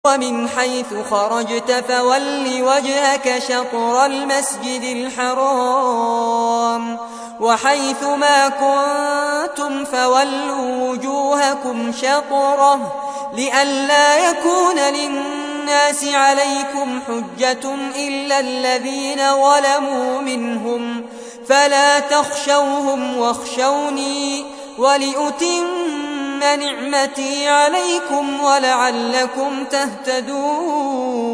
ومن حيث خرجت فول وجهك شطر المسجد الحرام وحيث ما كنتم فولوا وجوهكم شطره لئلا يكون للناس عليكم حجة إلا الذين ظلموا منهم فلا تخشوهم واخشوني ولأتم نعمتي عليكم ولعلكم تهتدون.